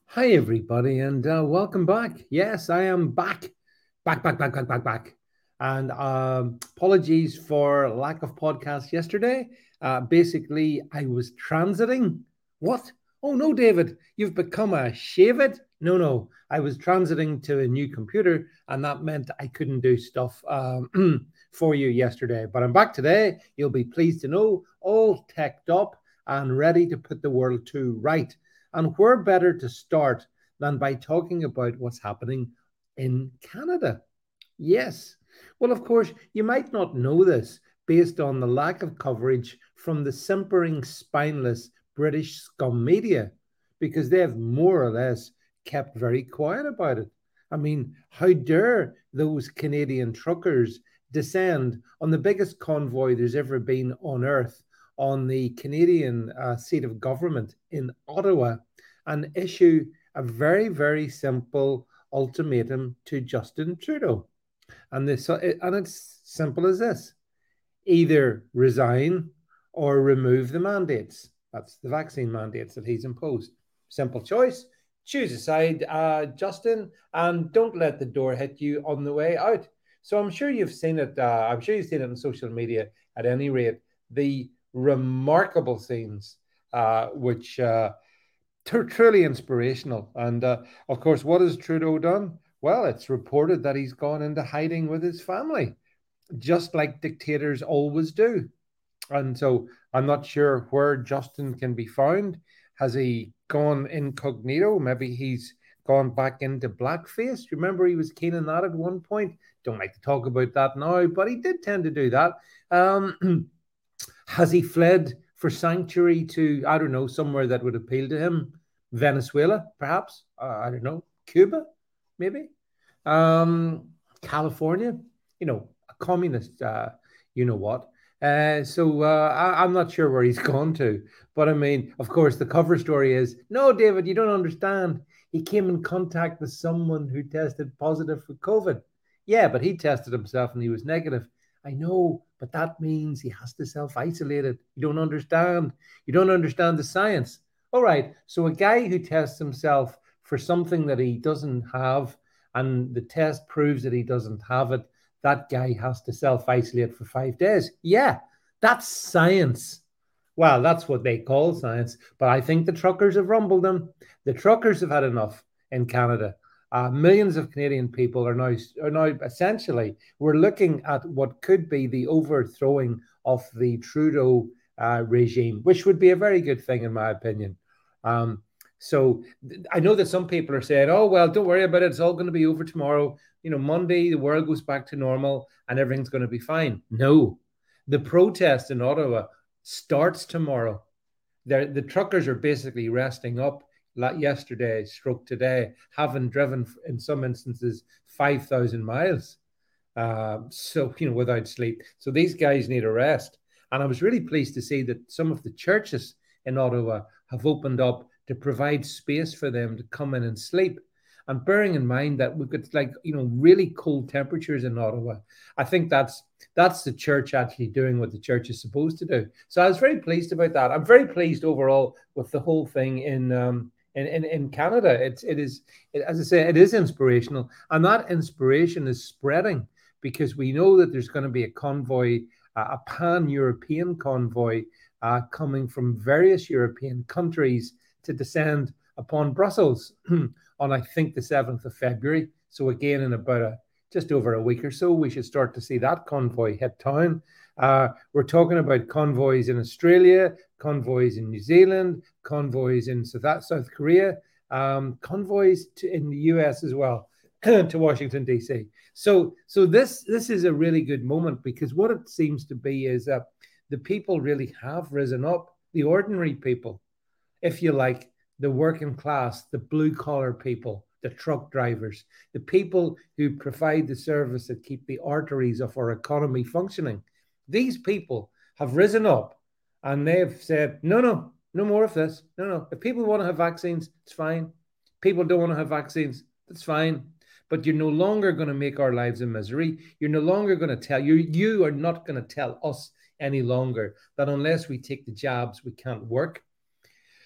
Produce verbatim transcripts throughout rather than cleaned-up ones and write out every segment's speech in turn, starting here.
Hi, everybody, and uh, welcome back. Yes, I am back, back, back, back, back, back, back. And um, apologies for lack of podcast yesterday. Uh, basically, I was transiting. What? Oh no, David, you've become a shave it? No, no, I was transiting to a new computer, and that meant I couldn't do stuff um, for you yesterday. But I'm back today. You'll be pleased to know, all teched up and ready to put the world to right. And where better to start than by talking about what's happening in Canada? Yes. Well, of course, you might not know this based on the lack of coverage from the simpering, spineless British scum media, because they have more or less kept very quiet about it. I mean, how dare those Canadian truckers descend on the biggest convoy there's ever been on earth, on the Canadian uh, seat of government in Ottawa, and issue a very, very simple ultimatum to Justin Trudeau. And this and it's simple as this: either resign or remove the mandates. That's the vaccine mandates that he's imposed. Simple choice. Choose a side, uh, Justin, and don't let the door hit you on the way out. So I'm sure you've seen it. Uh, I'm sure you've seen it on social media. At any rate, the remarkable scenes, uh, which uh, tr- truly inspirational. And uh, of course, what has Trudeau done? Well, it's reported that he's gone into hiding with his family, just like dictators always do. And so I'm not sure where Justin can be found. Has he gone incognito? Maybe he's gone back into blackface. Remember, he was keen on that at one point. Don't like to talk about that now, but he did tend to do that. Um, has he fled for sanctuary to, I don't know, somewhere that would appeal to him? Venezuela, perhaps? Uh, I don't know. Cuba, maybe? Um, California, you know, a communist, uh, you know what. Uh, so uh, I, I'm not sure where he's gone to. But I mean, of course, the cover story is no, David, you don't understand. He came in contact with someone who tested positive for COVID. Yeah, but he tested himself and he was negative. I know, but that means he has to self isolate it. You don't understand. You don't understand the science. All right. So a guy who tests himself for something that he doesn't have, and the test proves that he doesn't have it, that guy has to self isolate for five days. Yeah, that's science. Well, that's what they call science. But I think the truckers have rumbled them. The truckers have had enough in Canada. Uh, millions of Canadian people are now are now essentially, we're looking at what could be the overthrowing of the Trudeau uh, regime, which would be a very good thing in my opinion. Um, so I know that some people are saying, "Oh well, don't worry about it. It's all going to be over tomorrow. You know, Monday the world goes back to normal and everything's going to be fine." No, the protest in Ottawa starts tomorrow. They're, the truckers are basically resting up yesterday, stroke today, having driven in some instances five thousand miles. Uh, so, you know, without sleep. So these guys need a rest. And I was really pleased to see that some of the churches in Ottawa have opened up to provide space for them to come in and sleep. And bearing in mind that we've got like, you know, really cold temperatures in Ottawa, I think that's that's the church actually doing what the church is supposed to do. So I was very pleased about that. I'm very pleased overall with the whole thing in um, in, in, in Canada. It's it is it, as I say, it is inspirational, and that inspiration is spreading because we know that there's going to be a convoy, uh, a pan-European convoy uh, coming from various European countries to descend upon Brussels on, I think, the seventh of February. So again, in about a just over a week or so, we should start to see that convoy hit town. Uh, we're talking about convoys in Australia, convoys in New Zealand, convoys in South, South Korea, um, convoys to, in the U S as well, to Washington, D C. So, so this this is a really good moment because what it seems to be is that the people really have risen up, the ordinary people, if you like, the working class, the blue collar people, the truck drivers, the people who provide the service that keep the arteries of our economy functioning. These people have risen up and they've said, no, no, no more of this. No, no. If people want to have vaccines, it's fine. People don't want to have vaccines, that's fine. But you're no longer going to make our lives a misery. You're no longer going to tell you, you are not going to tell us any longer that unless we take the jabs, we can't work.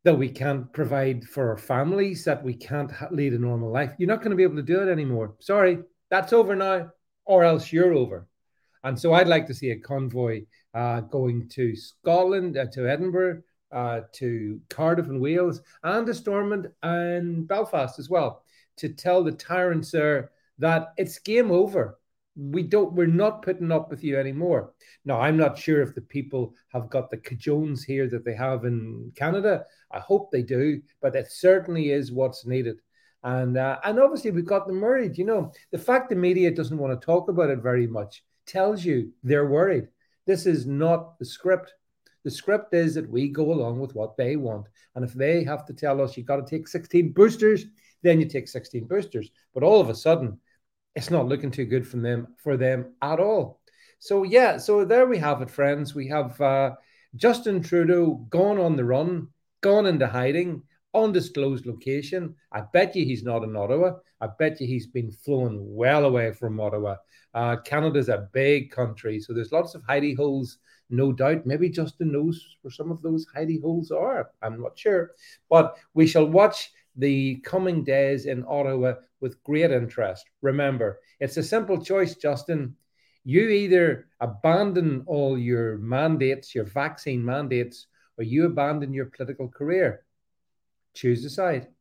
that we can't provide for our families, that we can't lead a normal life. You're not going to be able to do it anymore. Sorry, that's over now, or else you're over. And so I'd like to see a convoy uh, going to Scotland, uh, to Edinburgh, uh, to Cardiff and Wales, and to Stormont and Belfast as well, to tell the tyrants there that it's game over. We don't, we're not putting up with you anymore. Now, I'm not sure if the people have got the cajones here that they have in Canada. I hope they do, but it certainly is what's needed. And uh, and obviously we've got them worried. You know, the fact the media doesn't want to talk about it very much tells you they're worried. This is not the script. The script is that we go along with what they want. And if they have to tell us you got to take sixteen boosters, then you take sixteen boosters. But all of a sudden, it's not looking too good from them for them at all. So yeah, so there we have it, friends. We have uh, Justin Trudeau gone on the run, gone into hiding, undisclosed location. I bet you he's not in Ottawa. I bet you he's been flown well away from Ottawa. Uh, Canada's a big country, so there's lots of hidey holes, no doubt. Maybe Justin knows where some of those hidey holes are. I'm not sure. But we shall watch the coming days in Ottawa with great interest. Remember, it's a simple choice, Justin. You either abandon all your mandates, your vaccine mandates, or you abandon your political career. Choose a side.